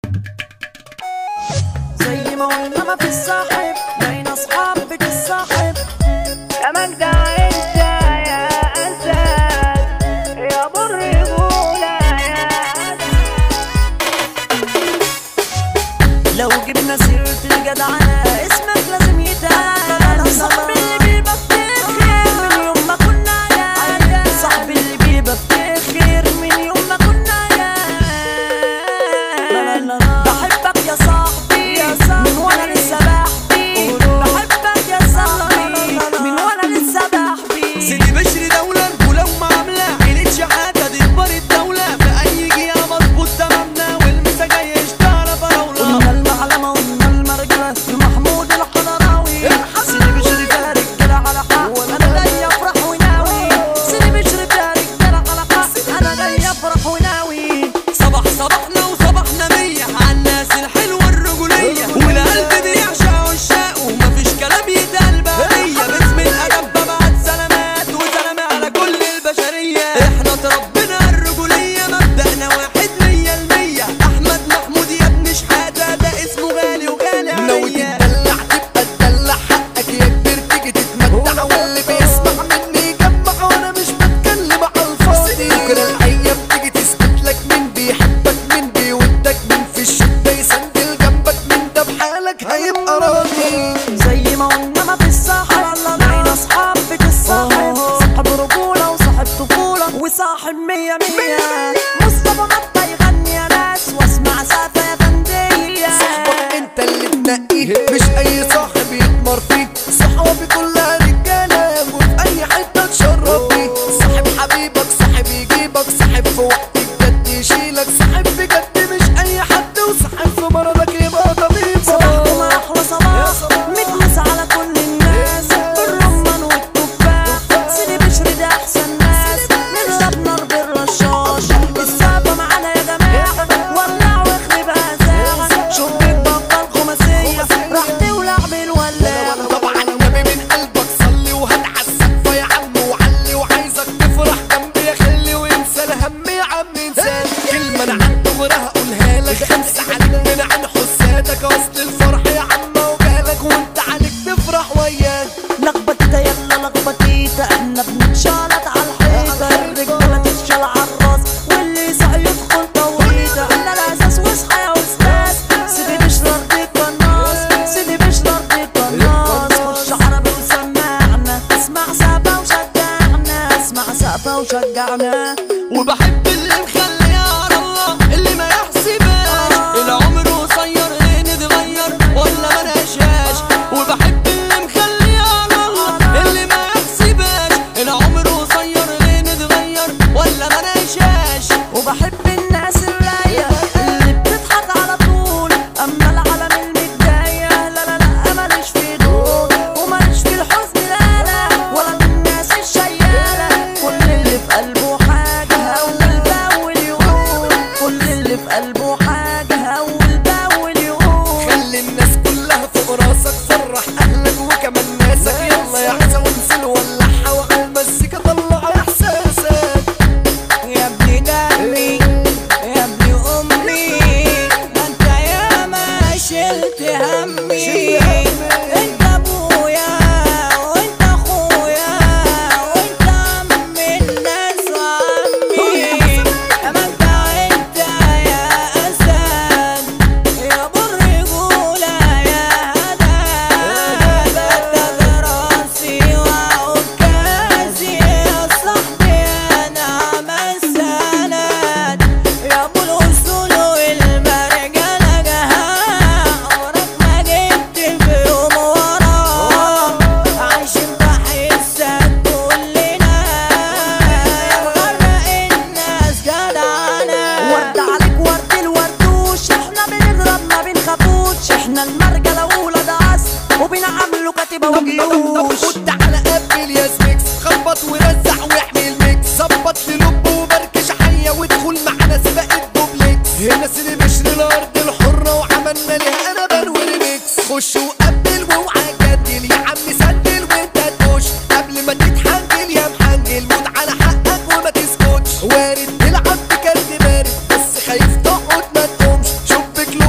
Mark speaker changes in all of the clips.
Speaker 1: زي ما قلنا ما في الصاحب بين اصحاب بتتصاحب.
Speaker 2: يا مجدع انت يا اسد يا ابو الرجوله يا اسد.
Speaker 1: لو جبنا سيرة الجدعنة اسمك لازم يتقال. صاحبي اللي بيبقى افتخر من يوم ما كنا عيال. صاحبي اللي بيبقى افتخر من يوم ما كنا عيال. بحبك يا صاحبي من وانا لسه بحبي. بحبك يا صاحبي من وانا لسه بحبي.
Speaker 3: سيدي بشري دولة رجولة ومعاملة عيلة شحاتة دي كبار الدولة. في أي جهة مظبوط تمامنا والمسا جاي يشتغل فراولة.
Speaker 1: قلنا المعلمة قلنا المرجلة محمود الحضراوي. سيدي بشري فيها رجالة على حق أنا جاي أفرح وناوي. سيدي بشري فيها رجالة على حق أنا جاي أفرح وناوي.
Speaker 3: صبحنا وصبحنا مية عالناس الحلوة الرجولية. والقلب دي يعشق عشاق ومفيش كلام يتقال بهدية. باسم الأدب ببعت سلامات وسلام على كل البشرية. احنا اتربينا الرجولية مبدأنا واحد 100%. أحمد محمود يا ابن شحاتة ده اسمه غالي وغالي عليا.
Speaker 4: ناوي تدلع تبقى تدلع حقك يا كبير تيجي تتمتع. واللي بيسمع مني يجمع وانا مش بتكلم على الفاضي. بكرة الأيام تيجي تثبت لك مين بيحبك مين بيودك مين في الشدة يسندل جنبك مين ده بحالك هيبقى راضي.
Speaker 1: زي ما قلنا ما في الصاحب بين أصحاب بتتصاحب. صاحب رجولة وصاحب طفولة وصاحب 100 مصطفى مطة يغني يا ناس واسمع سافة يا فندية.
Speaker 4: صاحبك انت اللي تنقيه مش اي صاحب يتمر فيك. صحابي كلها رجاله وفي اي حته تشرب بيه. صاحب حبيبك صاحب يجيبك صاحب في وقت الجد يشيلك. صاحب بجد مش اي حد وصاحب في مرضك يبقى طبيب.
Speaker 1: صباحكم احلى صباح متمس على كل الناس. الرمان والتفاح سيدي بشري ده احسن ناس. نضرب نار بالرشاش السابة معانا يا جماعة. ولع واخرب ازاح شربت بطل خماسية راحتي ولعب الولاعة.
Speaker 4: طبعا النبي من قلبك صلي وهتعس السقفة يا عم وعلي. وعايزك تفرح جنبي يا خلي وانسى الهم يا عم انسان. كلمة انا عن دغري هقولها لك. خمسة عليك من عن حسادك. اصل الفرح يا عم وجالك وانت عليك تفرح وياك.
Speaker 1: لخبطيتا يلا لخبطيتا احنا بنتشالط على الحيطة. الرجالة تتشال عالراس واللي يسعى يدخل طويطة. احنا الاساس واصحى يا استاذ. سيدي بشري ارضية قناص سيدي بشري ارضية قناص. خش عربي وسمعنا اسمع سقفة وشجعنا. اسمع سقفة وشجعنا.
Speaker 3: وبحب اللي مخلي على الله اللي ما يحسبهاش. العمر قصير ايه نتغير ولا ما نعيشهاش. وبحب اللي مخلي على الله اللي ما يحسبهاش. العمر قصير ايه نتغير ولا ما نعيشهاش.
Speaker 1: وبحب الناس الرايقة اللي بتضحك على طول. اما العالم المتضايقة لا لا لا ماليش في دول. وماليش في الحزن لا لا ولا في الناس الشيالة. كل اللي في قلبه حاجة أول بأول يقول. كل اللي في قلبه حاجة أول بأول يقول.
Speaker 4: خلي الناس كلها فوق راسك. فرح اهلك وكمان ناسك. يلا يا حسن وانزل ولعها وعلى المزيكا طلع احساسك.
Speaker 2: يا ابني دمي يا ابني امي ده انت يا ما شلت همي. انت ابويا وانت اخويا وانت عم الناس وعمي. يا مجدع انت يا اسد يا ابو الرجوله يا هدى. بتاخد راسي وعكازي يا صاحبي انا عم السند. يا ابو الاصول والمرجله جهاء. عمرك ما جبت في يوم وراه. عايشين بحسك كلنا يا مغرق الناس جدعانه.
Speaker 1: ورد عليك ورد الوردوش احنا بنضرب ما بنخافوش. احنا المرجلة ولاد عصر وبنعملوا كاتبة وجيوش.
Speaker 4: وتعالى قبل يا سميكس. خبط ورزع واعمل ميكس. ظبط للب وبركش حية وادخل معانا سباق الدوبلكس. هنا سيدي بشري الارض الحرة وعملنا ليها انا بان وريميكس. خش وقبل واوعى جدل يا عم سجل وانت تخش. قبل ما تتحنجل يا محنجل موت على حقك وما تسكتش. وارد تلعب بكارت بارد بس خايف تقعد ما تقومش. شبك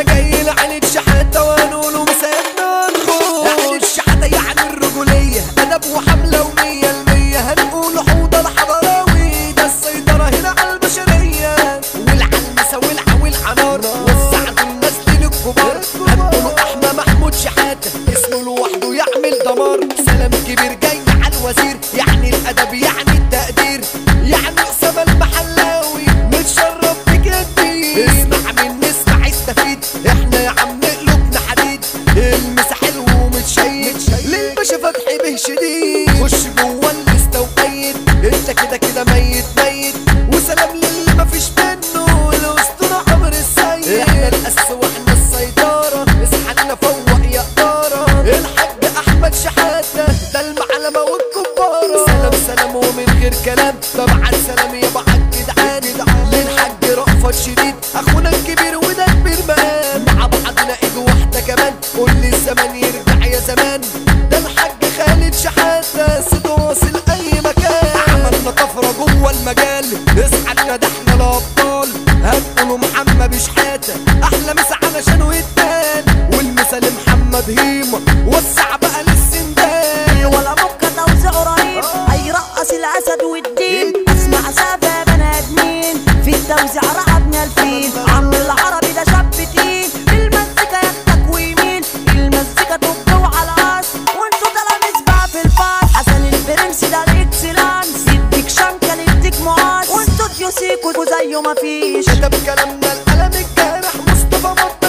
Speaker 4: انا جاي لعين الشحاته وهنقوله مساعدنا نخش. عين الشحاته يعني الرجوليه ادب وحمله ومية المية، هنقول حوضه الحضراوي ده السيطره هنا على البشريه، والعلمسه والعنار وسعدوا الناس للكبار. هنقولوا احمى محمود شحاته اسمه لوحده يعمل دمار. سلام كبير جاي على الوزير يعني الادب يعني التقدير، يعني اسامه المحلاوي متشرف بك يا كبير. اسمع مني اسمع استفيد، احنا يا عم قلوبنا حديد، المسا حلو ومتشيد للباشا فتحي به شديد. خش جوه الليسته وقيد انت كده كده ميت ميت، وسلام للي مفيش منه الاسطوره عمرو السيد. احنا القس واحنا السيطره، اصحى فوق يا قداره. الحاج احمد شحاته ده المعلمه والكباره. سلام سلام ومن غير كلام طبعا سلام يا بعد جدعان للحاج رأفت شديد اخونا الكبير وده كبير مقام. مع بعضنا ايد واحده كمان قول لي الزمن يرجع يا زمان، ده الحاج خالد شحاته صوته واصل اي مكان. عملنا طفره جوه المجال اصحى ده احنا الابطال، هنقولوا محمد شحاته احلى مسا علشان ويتان، والمسا لمحمد هيما وسع بقى للسندان.
Speaker 1: ولا بكة توزيع رهيب هيرقص الاسد والدين، اسمع سافة بني ادمين في التوزيع رقبنا الفيل. عمرو العربي ده شاب تقيل، المزيكا ياخدك ويمين، المزيكا تبقى وعلى العصر وانتو تلاميذ بقى في الفاس. حسن البرنس ده الاكسلانس يديك شنكة يديك معاص، وانتو ديوسيكو زيه مفيش.
Speaker 4: كتب كلامنا القلم الجارح مصطفى